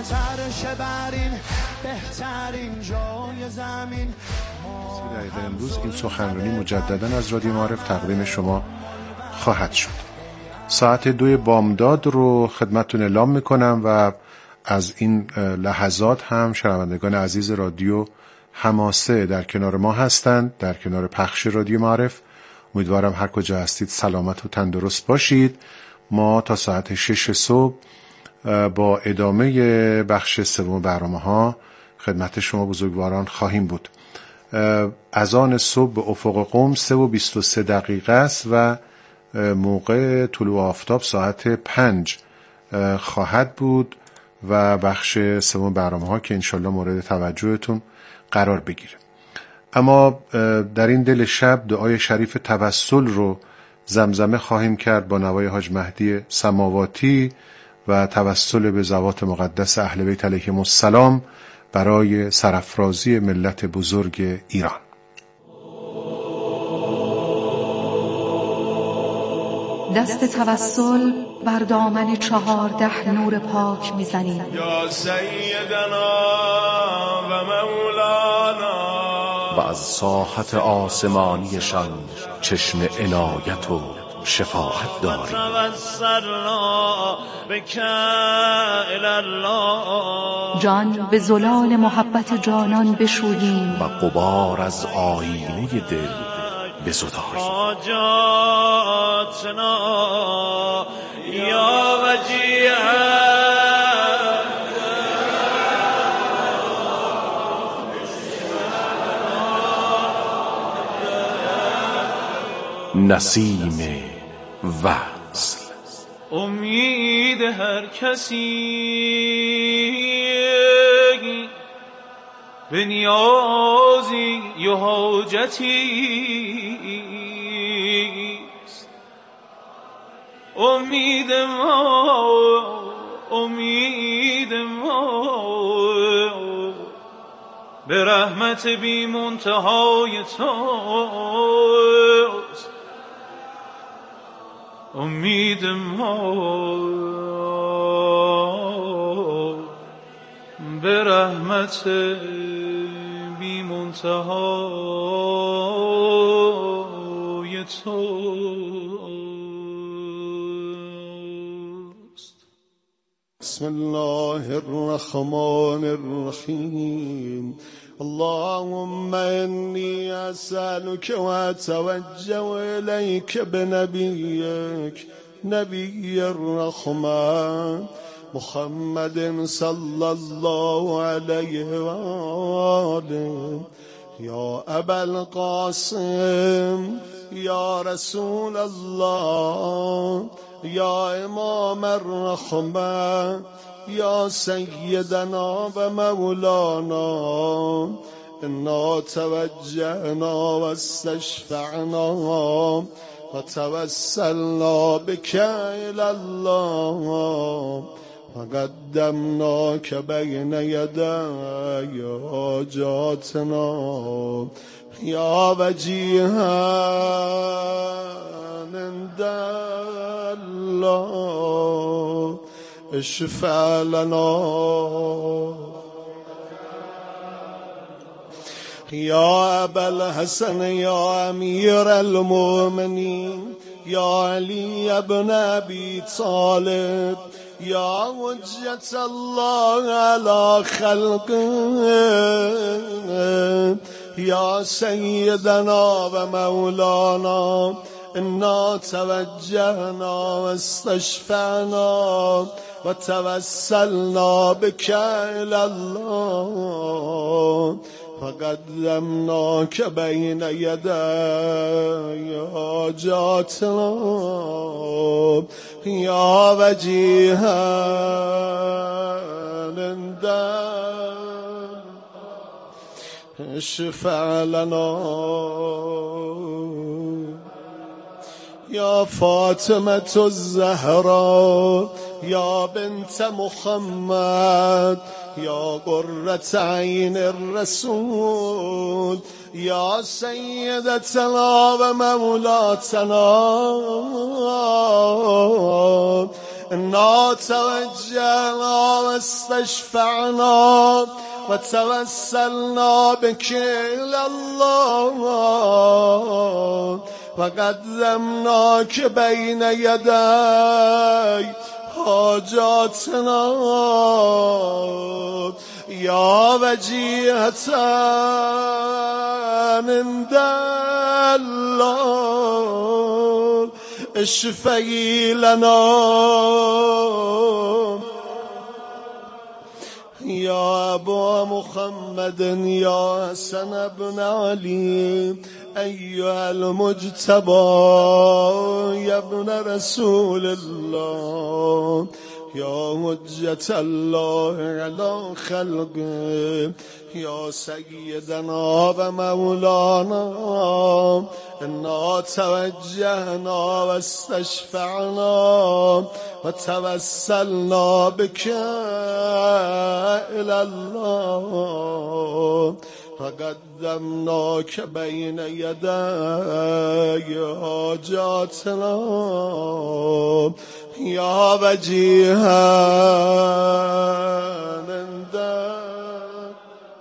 زرش برین بهترین جای زمین. دقیقه امروز این سخنرانی مجددا از رادیو معارف تقدیم شما خواهد شد. ساعت 2 بامداد رو خدمتتون اعلام میکنم و از این لحظات هم شنوندگان عزیز رادیو حماسه در کنار ما هستند، در کنار پخش رادیو معارف. امیدوارم هر کجا هستید سلامت و تندرست باشید. ما تا ساعت 6 صبح با ادامه بخش سوم برنامه‌ها خدمت شما بزرگواران خواهیم بود. اذان صبح به افق قم 3:23 است و موقع طلوع آفتاب ساعت 5 خواهد بود و بخش سوم برنامه‌ها که انشالله مورد توجهتون قرار بگیره. اما در این دل شب دعای شریف توسل رو زمزمه خواهیم کرد با نوای حاج مهدی سماواتی و توسل به ذوات مقدس اهل بیت علیهم السلام برای سرافرازی ملت بزرگ ایران. دست توسل بر دامن 14 نور پاک میزنیم. یا سیدنا و مولانا. و از ساحت آسمانیشان چشم عنایت و شفاعت داریم. جان به زلال محبت جانان بشوییم و غبار از آینه دل بزداییم. یا وجیه نسیم وصل. امید هر کسی به نیازی و حاجتی است. امید ما به رحمت بی منتهای توست. امید ما به رحمت بی منتهای توست. بسم الله الرحمن الرحیم. اللهم إني أسألك وأتوجه إليك بنبيك نبي الرحمن محمد صلى الله عليه وآله. يا أبا القاسم يا رسول الله يا إمام الرحمة يا سيدنا ومولانا. إنا توجهنا واستشفعنا وتوسلنا بك إلى الله وقدمناك بين يدي حاجاتنا. يا وجيها عند الله اشفع لنا. يا أبا الحسن يا أمير المؤمنين يا علي بن أبي طالب يا حجة الله على خلقه يا سيدنا ومولانا. إنا توجهنا واستشفعنا وتوسلنا بك إلى الله فقدمناك بين يدي حاجاتنا. يا وجيها عند اشفع لنا. يا فاطمة الزهراء يا بنت محمد يا قرة عين الرسول يا سيدتنا ومولاتنا. إنا توجهنا واستشفعنا وتوسلنا بك إلى الله وقدمناك بين يدي حاجاتنا يا وجيهة عند الله اشفعي لنا يا أبا محمد يا حسن بن علي أيها المجتبى يا ابن رسول الله يا حجة الله على خلقه يا سيدنا ومولانا إنا توجهنا واستشفعنا وتوسلنا بك إلى الله فقدمناك بين يدي حاجاتنا يا وجيها عندك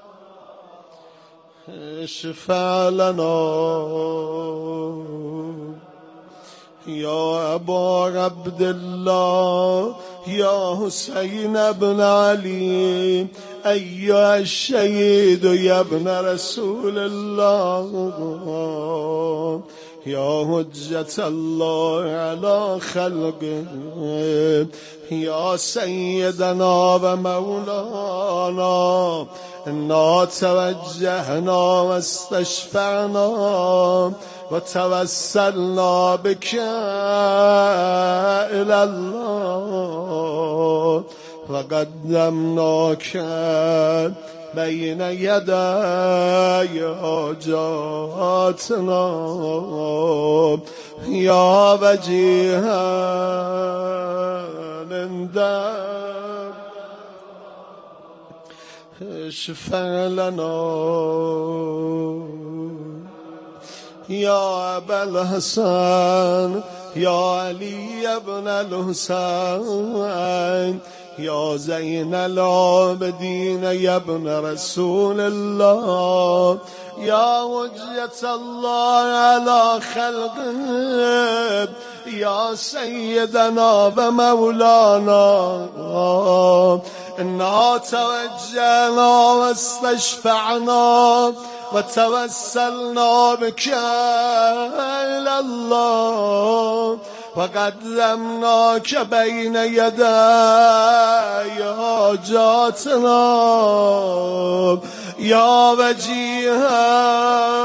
اشفع لنا يا أبا عبد الله يا حسين بن علي أيها الشهيد يا ابن رسول الله يا حجة الله على خلقه يا سيدنا ومولانا إنا توجهنا واستشفعنا وتوسلنا بك إلى الله وقدمناك بين يدي حاجاتنا يا وجيها عندك اشفع لنا يا أبا الحسن يا علي بن الحسين يا زين العابدين يا ابن رسول الله يا حجة الله على خلقه يا سيدنا ومولانا إنا توجهنا واستشفعنا وتوسلنا بك إلى الله وقدمناك بين يدي حاجاتنا يا وجيها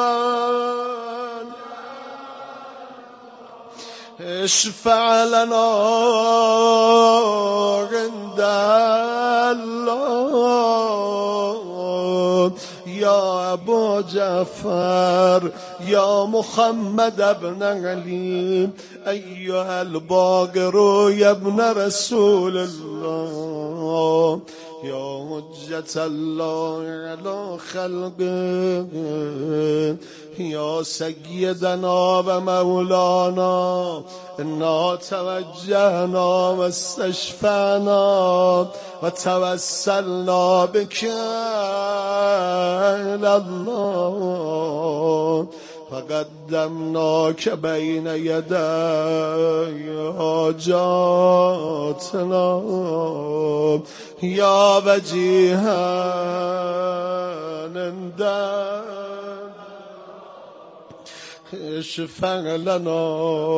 اشفع لنا عند الله يا أبو جعفر يا محمد بن علي أيها الباقر يا ابن رسول الله يا حجة الله على خلقه يا سيدنا ومولانا إنا توجهنا واستشفعنا وتوسلنا بك إلى الله فقدمناك بين يدي حاجاتنا يا وجيها عندك اشفع لنا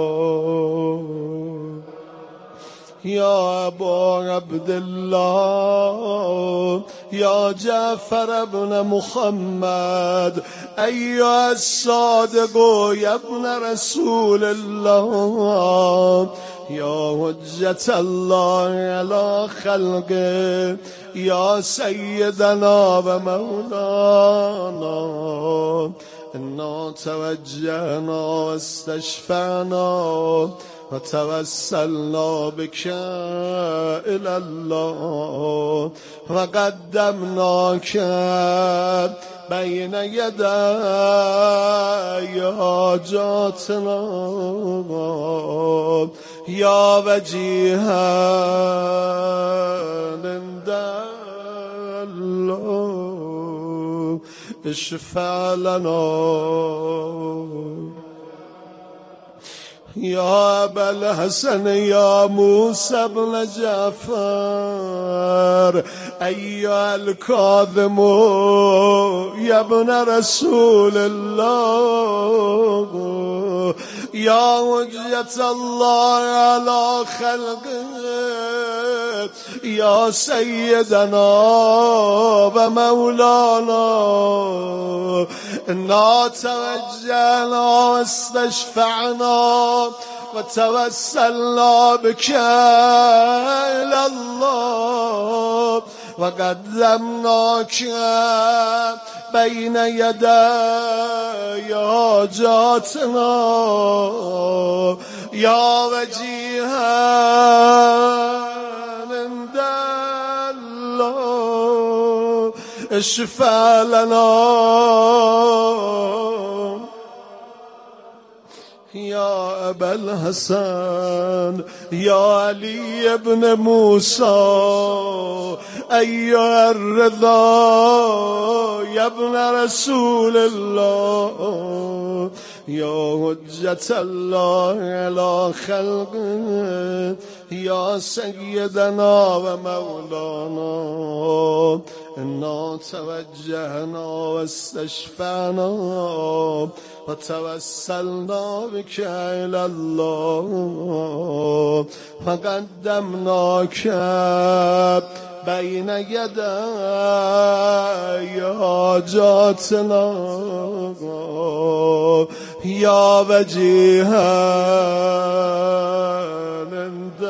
يا أبا عبد الله يا جعفر بن محمد أيها الصادق يا ابن رسول الله يا حجة الله على خلقه يا سيدنا ومولانا إنا توجهنا واستشفعنا وتوسلنا بك إلى الله وقدمناك بين يدي حاجاتنا یا وجیها عند الله اشفع لنا یا ابا الحسن یا موسی بن جعفر ایها الکاظم یا ابن رسول الله یا حجت الله علی خلقه یا سیدنا و مولانا انا توجهنا واستشفعنا وتوسلنا بك إلى الله وقدمناك بين يدي حاجاتنا يا وجيها عند الله اشفع لنا يا أبا الحسن يا علي بن موسى أيها الرضا يا ابن رسول الله يا حجة الله على خلقه يا سيدنا ومولانا إنا توجهنا واستشفعنا وتوسلنا بك إلى الله فقدمناك بين يدي حاجاتنا يا وجيها عند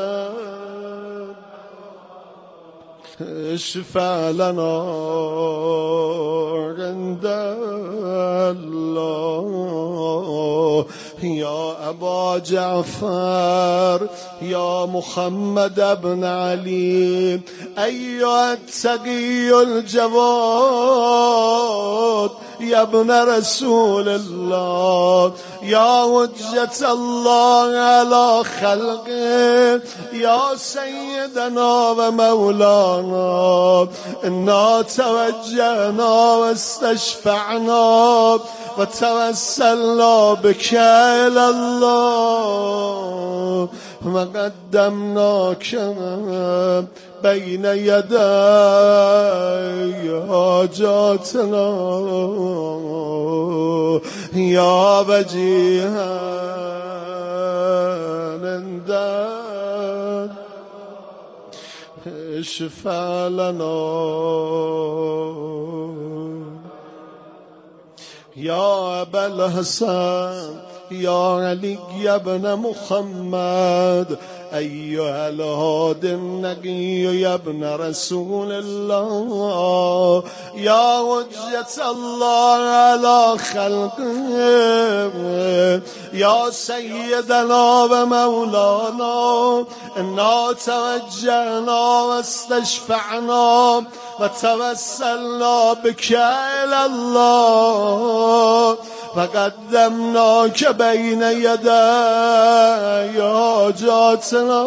اشفع لنا عند الله يا أبا جعفر يا محمد بن علي أيها التقي الجواد يا ابن رسول الله يا حجة الله على خلقه يا سيدنا ومولانا إنا توجهنا واستشفعنا وتوسلنا بك إلى الله وقدمناك بين يدي حاجاتنا يا وجيها عند اشفع لنا يا أبا الحسن يا علي بن محمد أيها الهادي النقي يا ابن رسول الله يا حجة الله على خلقه يا سيدنا ومولانا إنا توجهنا واستشفعنا وتوسلنا بك إلى الله فقدمناك بين يدي حاجاتنا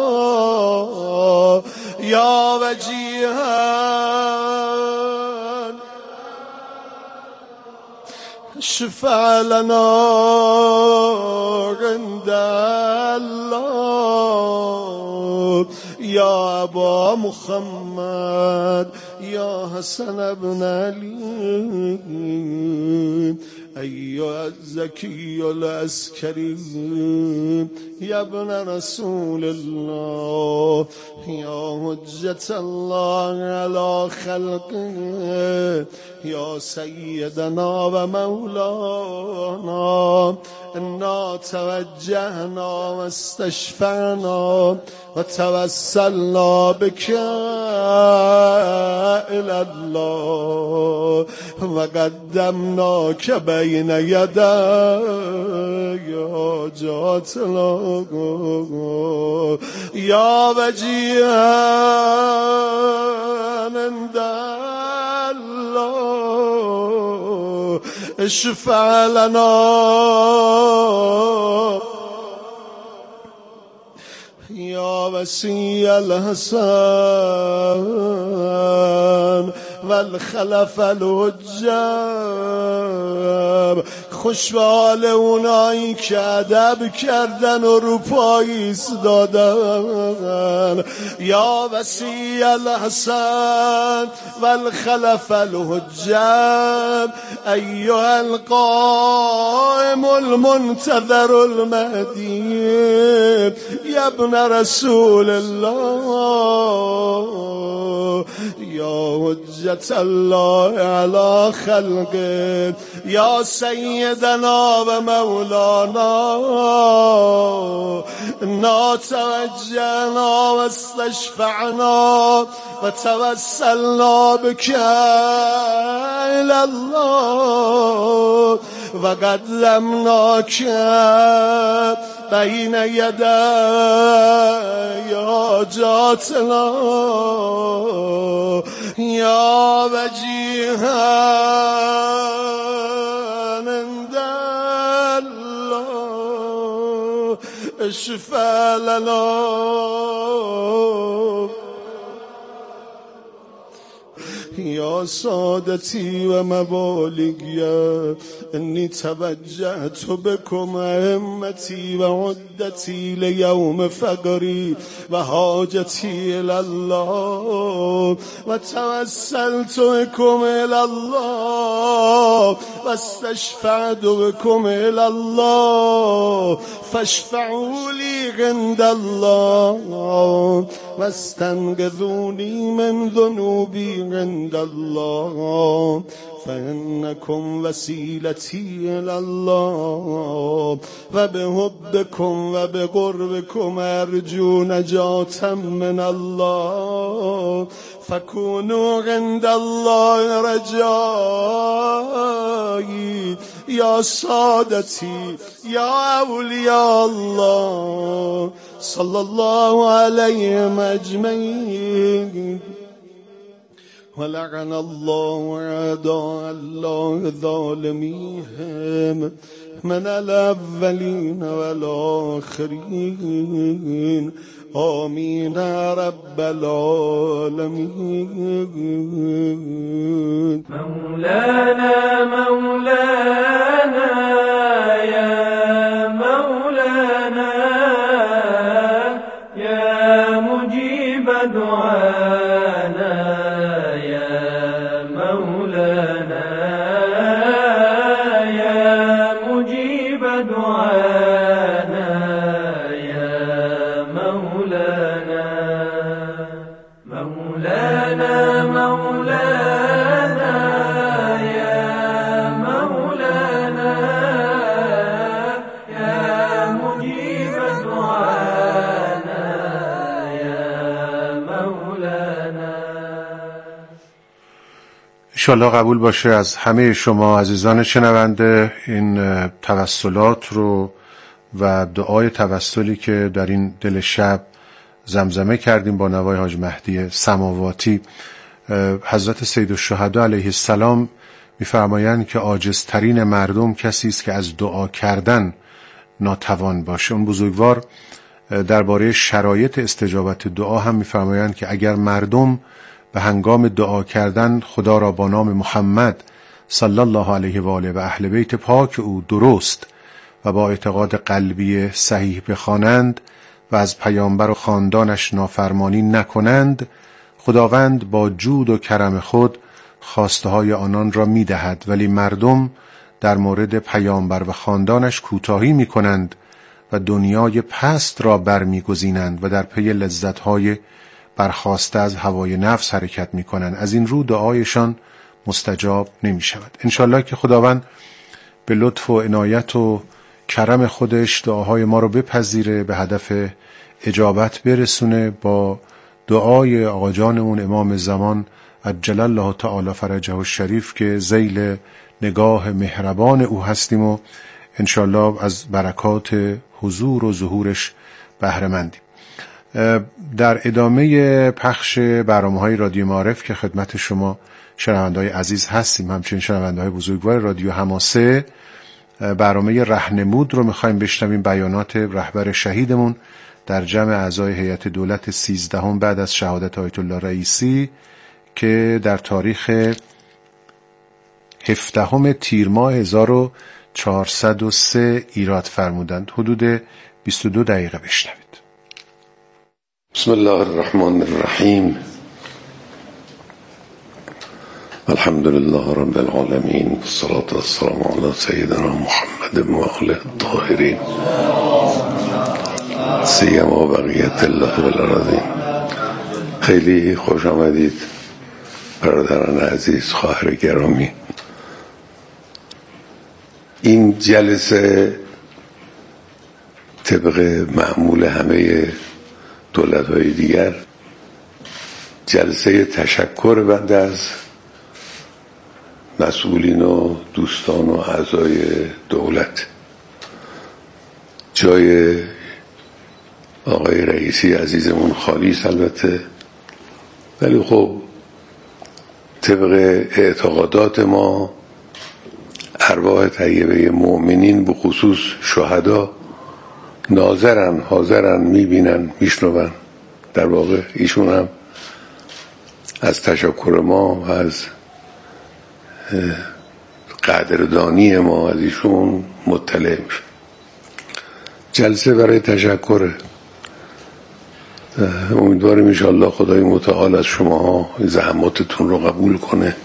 يا وجيها اشفع لنا عند الله يا أبا محمد يا حسن بن علي أيها الزكي العسكري يا ابن رسول الله يا حجة الله على خلقه يا سيدنا ومولانا إنا توجهنا واستشفعنا وتوسلنا بك إلى الله وقدمناك بين يدي حاجاتنا يا وجيها عند الله اشفع لنا یا وسیع الحسن والخلف الحجب، خوش به حال اونایی که ادب کردن و رو پای ایستادن. یا وسیع الحسن والخلف الحجب ایها القائم المنتظر المهدی یا ابن رسول الله، یا حجت الله علی خلقه، یا سیدنا و مولانا، انا توجهنا و استشفعنا و توسلنا بك الى الله و قدمناک بین یدی حاجاتنا یا وجیها عند الله اشفع لنا. یا سادتی و مبالغی انی توجهت بكم همتی و عدتی لیوم فقری و حاجتی الالله و توسلت بكم الالله و استشفعت بكم الالله فاشفعوا لی عند الله و استنقذونی من ذنوبی عند الله فإنكم وسيلتي إلى الله وبحبكم وبقربكم أرجو نجاة من الله فكونوا عند الله رجائي يا سادتي يا أولياء الله صلى الله عليهم أجمعين. ولعن الله أعداء الله ظالميهم من الأولين والآخرين آمين رب العالمين. مولانا مولانا يا مولانا يا مجيب دعانا انشالله قبول باشه از همه شما عزیزان شنونده این توسلات رو و دعای توسلی که در این دل شب زمزمه کردیم با نوای حاج مهدی سماواتی. حضرت سیدالشهدا علیه السلام می‌فرمایند که عاجزترین مردم کسی است که از دعا کردن ناتوان باشه. اون بزرگوار درباره شرایط استجابت دعا هم می‌فرمایند که اگر مردم به هنگام دعا کردن خدا را با نام محمد صلی الله علیه و آله و اهل بیت پاک او درست و با اعتقاد قلبی صحیح بخوانند و از پیامبر و خاندانش نافرمانی نکنند، خداوند با جود و کرم خود خواسته های آنان را می دهد، ولی مردم در مورد پیامبر و خاندانش کوتاهی می کنند و دنیای پست را برمیگزینند و در پی لذت‌های برخواسته از هوای نفس حرکت می کنند. از این رو دعایشان مستجاب نمی شود. انشالله که خداوند به لطف و عنایت و کرم خودش دعاهای ما رو بپذیره، به هدف اجابت برسونه با دعای آقا جانمون امام زمان عجل الله تعالی فرجه الشریف که ذیل نگاه مهربان او هستیم و انشالله از برکات حضور و ظهورش بهره مندیم. در ادامه پخش برنامه‌های رادیو معارف که خدمت شما شنونده‌های عزیز هستیم، همچنین شنونده‌های بزرگوار رادیو حماسه، برنامه رهنمود رو میخوایم بشنویم، بیانات رهبر شهیدمون در جمع اعضای هیئت دولت 13 بعد از شهادت آیت الله رئیسی که در تاریخ 17 تیر ماه 1403 ایراد فرمودند. حدود 22 دقیقه بشنوید. بسم الله الرحمن الرحیم. الحمد لله رب العالمین، والصلاة والسلام علی سیدنا محمد و آله الطاهرین، سیما بقیت الله بالارضین. خیلی خوش آمدید برادران عزیز، خواهر گرامی. این جلسه طبق معمول همه دولت‌های دیگر جلسه تشکر بنده از مسئولین و دوستان و اعضای دولت. جای آقای رئیسی عزیزمون خالی است البته، ولی خب طبق اعتقادات ما ارواح طیبه مؤمنین به خصوص شهدا ناظرن، حاضرن، میبینن، میشنون. در واقع ایشون هم از تشکر ما و از قدردانی ما از ایشون مطلع میشه. جلسه برای تشکر. امیدواریم انشاءالله خدای متعال از شما زحماتتون رو قبول کنه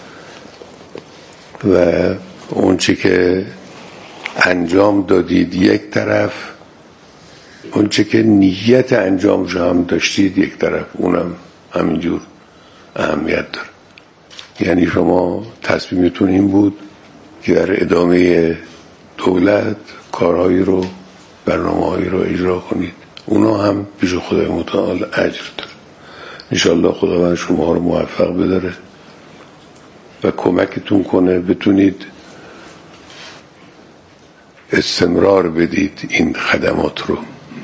و اون چی که انجام دادید یک طرف، اون چی که نیت انجامش هم داشتید یک طرف، اونم همینجور اهمیت داره. یعنی شما تصمیمتون این بود که در ادامه دولت کارهایی رو، برنامه‌هایی رو اجرا کنید، اونا هم پیش خدای متعال اجر داره. انشاءالله خداوند شما رو موفق بداره و کمکتون کنه بتونید استمرار بدید این خدمات رو.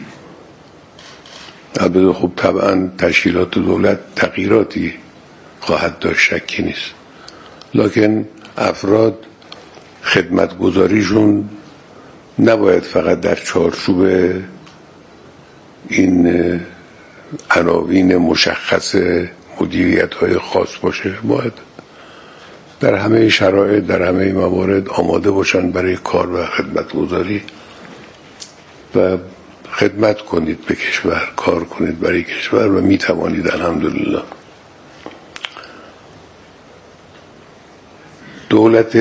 البته خب طبعا تشکیلات دولت تغییراتی خواهد داشت، شکی نیست، لکن افراد خدمتگزاریشون نباید فقط در چارچوب این عناوین مشخص مدیریت‌های خاص باشه، باید در همه شرایط، در همه موارد آماده باشن برای کار و خدمتگزاری و خدمت کنید به کشور، کار کنید برای کشور و میتوانید. الحمدلله دولت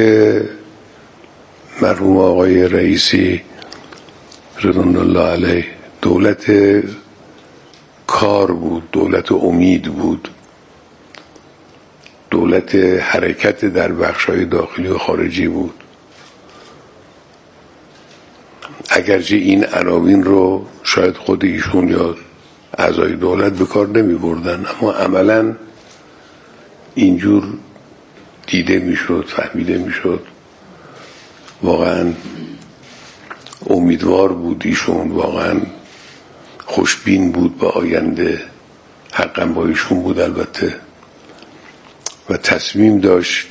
مرحوم آقای رئیسی رضوان الله علیه دولت کار بود، دولت امید بود، دولت حرکت در بخش‌های داخلی و خارجی بود. اگرچه این عناوین رو شاید خود ایشون یا اعضای دولت به کار نمی بردن، اما عملاً اینجور دیده میشد، فهمیده میشد. واقعاً امیدوار بود ایشون، واقعاً خوشبین بود به آینده، حقاً با ایشون بود البته، و تصمیم داشت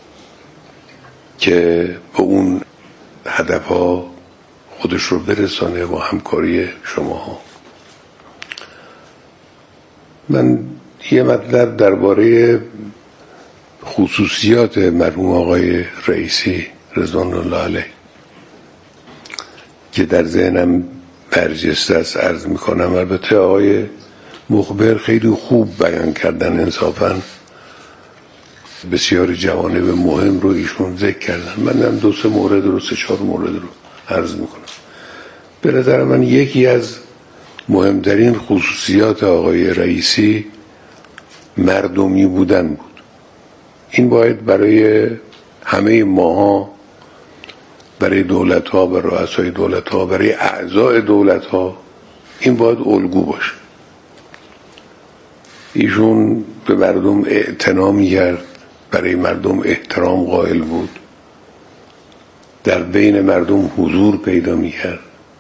که به اون هدفها خودش رو برسانه با همکاری شما. من یه مطلب درباره خصوصیات مرحوم آقای رئیسی رضوان الله علیه که در ذهنم برجسته است عرض میکنم. البته آقای مخبر خیلی خوب بیان کردن، انصافاً بسیار جوانب مهم رو ایشون ذکر کردن. من هم 2-3 مورد رو 3-4 مورد رو عرض میکنم. به نظر من یکی از مهمترین خصوصیات آقای رئیسی مردمی بودن بود. این باید برای همه ماها، برای دولت ها، برای رؤسای دولت ها، برای اعضای دولت ها، این باید الگو باشه. ایشون به مردم اعتنا می‌کرد، برای مردم احترام قائل بود، در بین مردم حضور پیدا می‌کرد،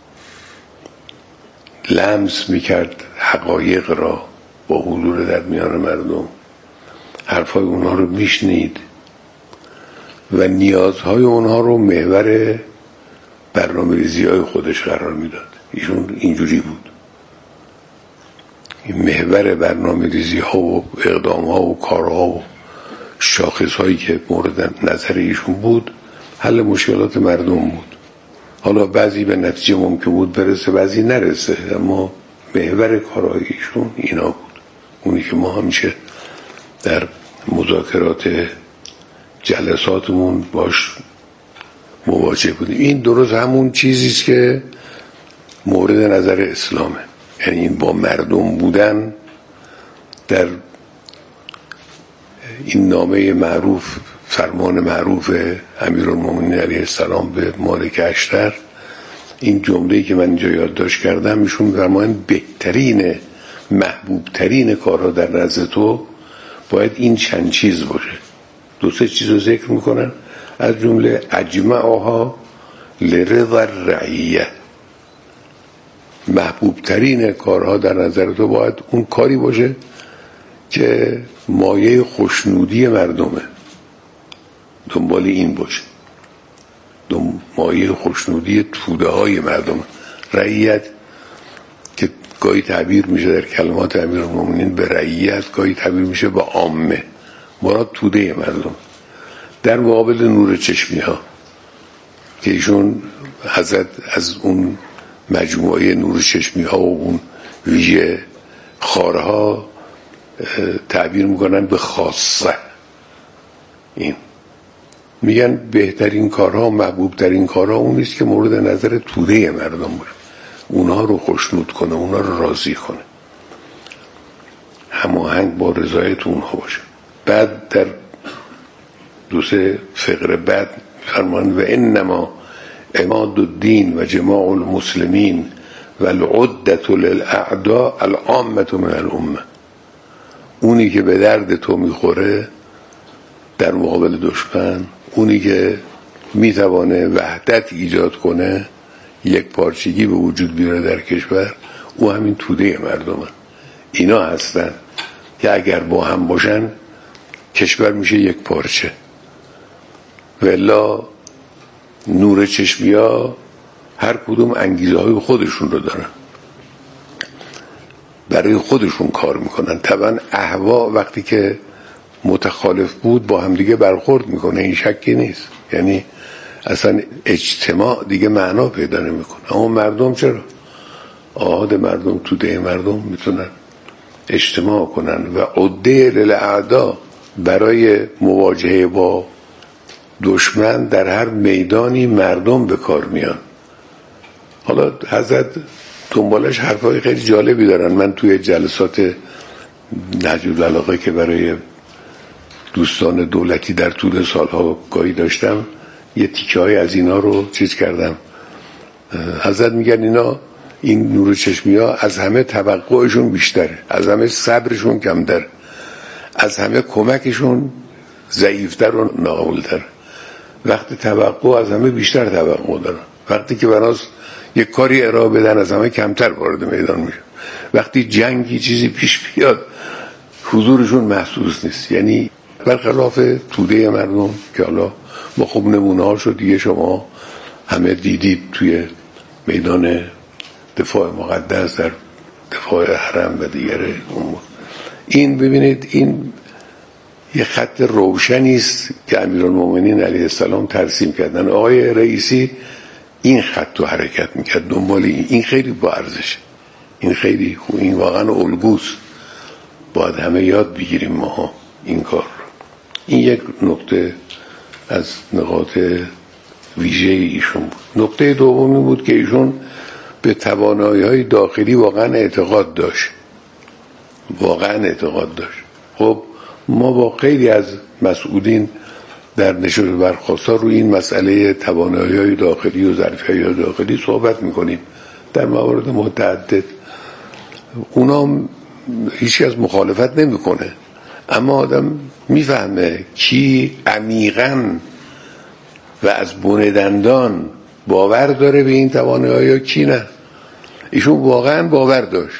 لمس می‌کرد حقایق را با حضور در میان مردم، حرفای اونها رو میشنید و نیازهای اونها رو محور برنامه‌ریزی‌های خودش قرار میداد. ایشون اینجوری بود، این محور برنامه‌ریزی‌ها و اقدام‌ها و کارها و شاخص‌هایی که مورد نظر ایشون بود حل مشکلات مردم بود. حالا بعضی به نتیجه ممکن بود برسه، بعضی نرسه، اما محور کارهای ایشون اینا بود، اونی که ما همیشه در مذاکرات جلساتمون باش مواجه بودیم. این درست همون چیزیست که مورد نظر اسلامه، یعنی این با مردم بودن. در این نامه معروف، فرمان معروف امیرالمومنین علیه السلام به مالک اشتر، این جمله‌ای که من اینجا یادداشت کردم، ایشون فرمایند بهترین محبوبترین کارها در نزد تو باید این چند چیز باشه. دو سه چیز رو ذکر میکنن، از جمله اجمعها لرضا الرعیه، محبوبترین کارها در نظر تو باید اون کاری باشه که مایه خوشنودی مردمه، دنبال این باشه، مایه خوشنودی توده های مردم. رعیت که گاهی تعبیر میشه در کلمات امیرالمومنین به رعیت، گاهی تعبیر میشه به عامه، مراد توده مردم. در مقابل نور چشمی ها که ایشون حضرت از اون مجموعه نور چشمی ها و اون ویژه خارها تعبیر میکنن به خاصه. این میگن بهترین کارها، محبوب ترین کارها اون نیست که مورد نظر توده مردم باشه، اونها رو خوشنود کنه، اونها رو راضی کنه، هماهنگ با رضایت اونها باشه. بعد در دو سه فقره بعد فرمان و انما عماد الدین و جماع المسلمین و العدة للاعداء العامة من الامه، اونی که به درد تو میخوره در مقابل دشمن، اونی که میتوانه وحدت ایجاد کنه، یک پارچگی به وجود بیاره در کشور، او همین توده مردمه. اینا هستن که اگر با هم باشن کشور میشه یک پارچه. والا نور چشمی ها هر کدوم انگیزه های خودشون رو دارن، برای خودشون کار میکنن. طبعا اهوا وقتی که متخالف بود با هم دیگه برخورد میکنه، این شکی نیست، یعنی اصلا اجتماع دیگه معنا پیدا نمیکنه. اما مردم چرا؟ آهاد مردم، توده مردم میتونن اجتماع کنن و عده للاعدا، برای مواجهه با دشمن در هر میدانی مردم به کار میان. حالا حضرت دنبالش حرفای خیلی جالبی دارن. من توی جلسات نهج البلاغه که برای دوستان دولتی در طول سالها گاهی داشتم، یه تیکه های از اینا رو چیز کردم. حضرت میگن اینا، این نور چشمی ها از همه توقعشون بیشتره، از همه صبرشون کمتر، از همه کمکشون ضعیفتر و ناقابلتر. وقتی توقع از همه بیشتر توقع دارن، وقتی که بناست یک کاری ارائه بدن از همه کمتر وارد میدان میشه. وقتی جنگی چیزی پیش بیاد حضورشون محسوس نیست. یعنی برخلاف توده مردم که حالا با خوب نمونه هاشو دیگه شما همه دیدید توی میدان دفاع مقدس، در دفاع حرم و دیگر امور. این ببینید، این یه خط روشنی است که امیرالمومنین علیه السلام ترسیم کردن. آقای رئیسی این خط رو حرکت میکرد دنبال این خیلی با ارزشه، این خیلی خوب، این واقعا الگوست، باید همه یاد بگیریم ما این کار رو. این یک نکته از نقاط ویژه ایشون بود. نکته دومی بود که ایشون به توانایی‌های داخلی واقعا اعتقاد داشت، خب ما با خیلی از مسئولین در نشست برخاستار روی این مسئله توانایی‌های داخلی و ظرفیت‌های داخلی صحبت میکنیم در موارد متعدد. اونا هیچ از مخالفت نمیکنه، اما آدم میفهمه کی عمیقاً و از بن دندان باور داره به این توانایی، کی نه. ایشون واقعاً باور داشت